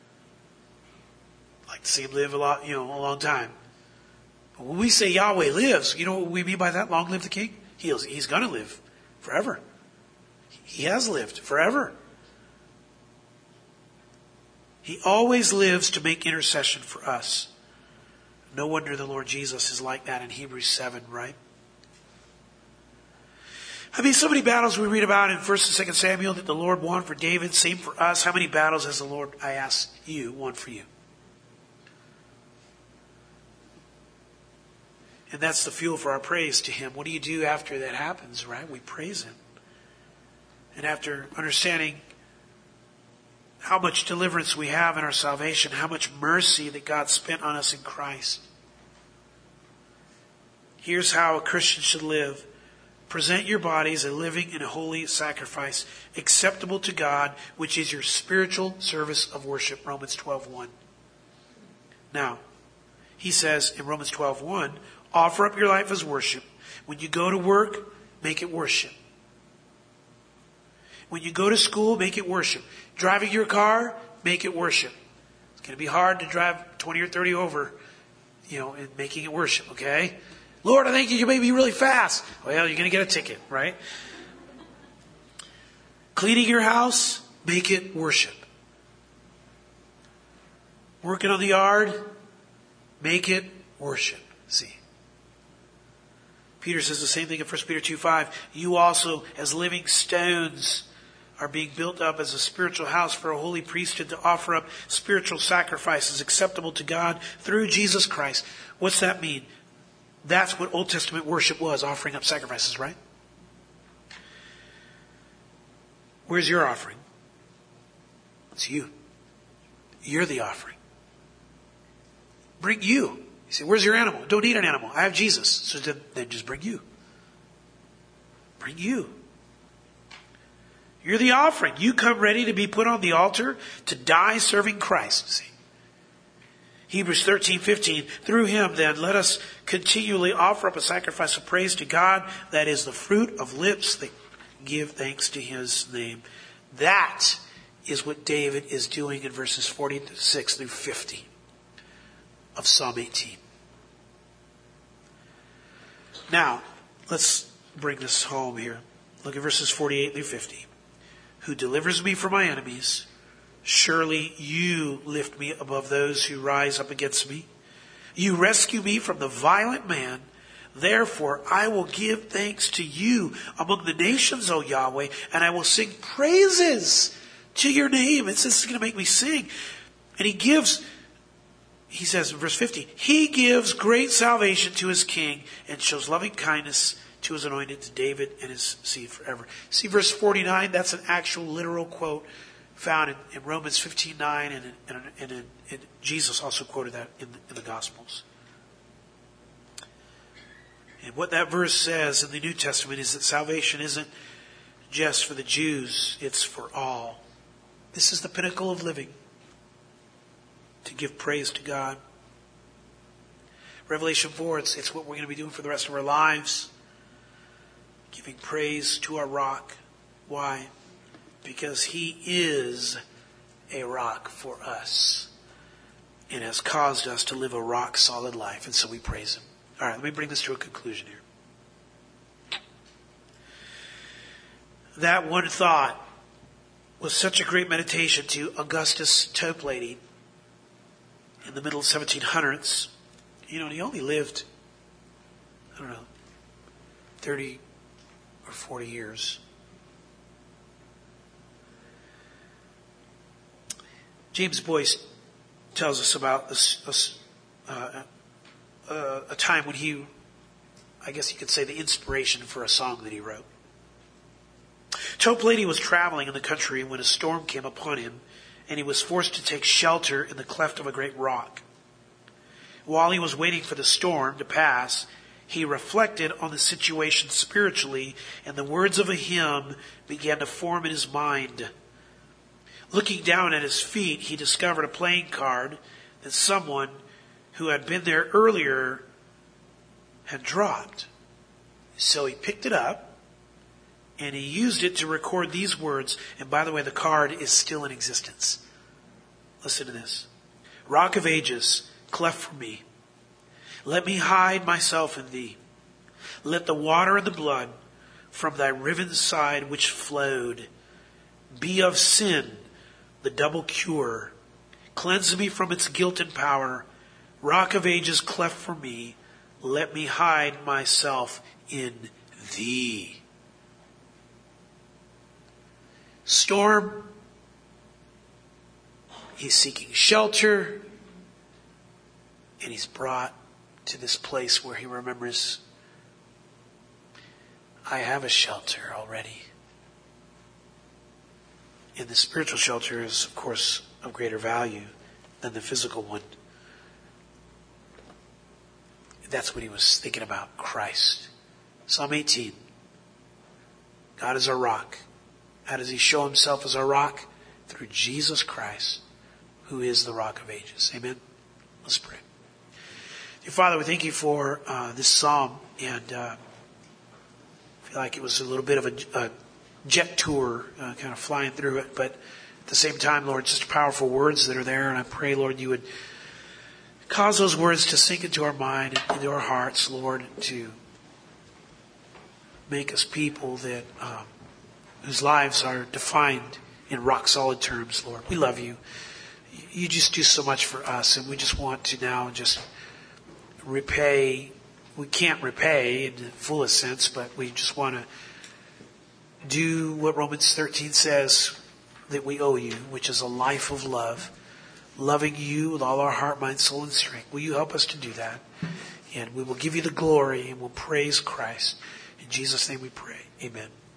I'd like to see him live a long time. But when we say Yahweh lives, you know what we mean by that? Long live the king? He's going to live forever. He has lived forever. He always lives to make intercession for us. No wonder the Lord Jesus is like that in Hebrews 7, right? I mean, so many battles we read about in 1 and 2 Samuel that the Lord won for David, same for us. How many battles has the Lord, I ask you, won for you? And that's the fuel for our praise to Him. What do you do after that happens, right? We praise Him. And after understanding how much deliverance we have in our salvation, how much mercy that God spent on us in Christ. Here's how a Christian should live. Present your bodies a living and holy sacrifice, acceptable to God, which is your spiritual service of worship. Romans 12:1. Now, he says in Romans 12:1, offer up your life as worship. When you go to work, make it worship. When you go to school, make it worship. Driving your car, make it worship. It's going to be hard to drive 20 or 30 over, and making it worship, okay? Lord, I think you can make me really fast. Well, you're going to get a ticket, right? Cleaning your house, make it worship. Working on the yard, make it worship. See? Peter says the same thing in 1 Peter 2:5. You also, as living stones, are being built up as a spiritual house for a holy priesthood to offer up spiritual sacrifices acceptable to God through Jesus Christ. What's that mean? That's what Old Testament worship was, offering up sacrifices, right? Where's your offering? It's you. You're the offering. Bring you. You say, where's your animal? Don't need an animal. I have Jesus. So then just bring you. Bring you. You're the offering. You come ready to be put on the altar to die serving Christ. See? Hebrews 13:15. Through him then let us continually offer up a sacrifice of praise to God, that is the fruit of lips that give thanks to his name. That is what David is doing in verses 46 through 50 of Psalm 18. Now, let's bring this home here. Look at verses 48 through 50. Who delivers me from my enemies, Surely you lift me above those who rise up against me. You rescue me from the violent man. Therefore, I will give thanks to you among the nations, O Yahweh, and I will sing praises to your name. This is going to make me sing. And he says in verse 50, he gives great salvation to his king and shows loving kindness to his anointed, to David and his seed forever. See verse 49, that's an actual literal quote found in Romans 15:9, and Jesus also quoted that in the Gospels. And what that verse says in the New Testament is that salvation isn't just for the Jews, it's for all. This is the pinnacle of living, to give praise to God. Revelation 4, it's what we're going to be doing for the rest of our lives. Giving praise to our rock. Why? Because he is a rock for us and has caused us to live a rock solid life. And so we praise him. All right, let me bring this to a conclusion here. That one thought was such a great meditation to Augustus Toplady in the middle of 1700s. You know, he only lived, 30 or 40 years. James Boyce tells us about a time when he, I guess you could say, the inspiration for a song that he wrote. Toplady was traveling in the country when a storm came upon him, and he was forced to take shelter in the cleft of a great rock. While he was waiting for the storm to pass, he reflected on the situation spiritually, and the words of a hymn began to form in his mind. Looking down at his feet, he discovered a playing card that someone who had been there earlier had dropped. So he picked it up, and he used it to record these words. And by the way, the card is still in existence. Listen to this. Rock of ages, cleft for me. Let me hide myself in thee. Let the water and the blood from thy riven side which flowed be of sin the double cure. Cleanse me from its guilt and power. Rock of ages, cleft for me. Let me hide myself in thee. Storm. He's seeking shelter. And he's brought to this place where he remembers, I have a shelter already. And the spiritual shelter is, of course, of greater value than the physical one. That's what he was thinking about, Christ. Psalm 18. God is our rock. How does he show himself as our rock? Through Jesus Christ, who is the rock of ages. Amen? Let's pray. Dear Father, we thank you for this psalm. And I feel like it was a little bit of a jet tour, kind of flying through it. But at the same time, Lord, just powerful words that are there. And I pray, Lord, you would cause those words to sink into our mind and into our hearts, Lord, to make us people that whose lives are defined in rock-solid terms, Lord. We love you. You just do so much for us, and we just want to now just repay. We can't repay in the fullest sense, but we just want to do what Romans 13 says that we owe you, which is a life of love, loving you with all our heart, mind, soul, and strength. Will you help us to do that? And we will give you the glory, and we'll praise Christ. In Jesus' name we pray. Amen.